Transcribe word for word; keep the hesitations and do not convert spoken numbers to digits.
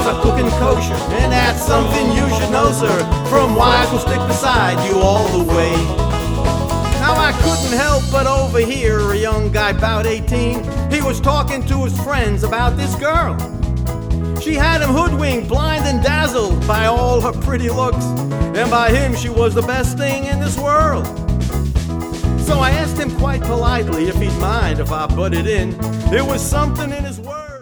girls are cooking kosher, and that's something you should know, sir, from wives who'll stick beside you all the way. Now I couldn't help but overhear a young guy about eighteen. He was talking to his friends about this girl. She had him hoodwinked, blind and dazzled by all her pretty looks, and by him she was the best thing in this world. So I asked him quite politely if he'd mind if I butted in. There was something in his words.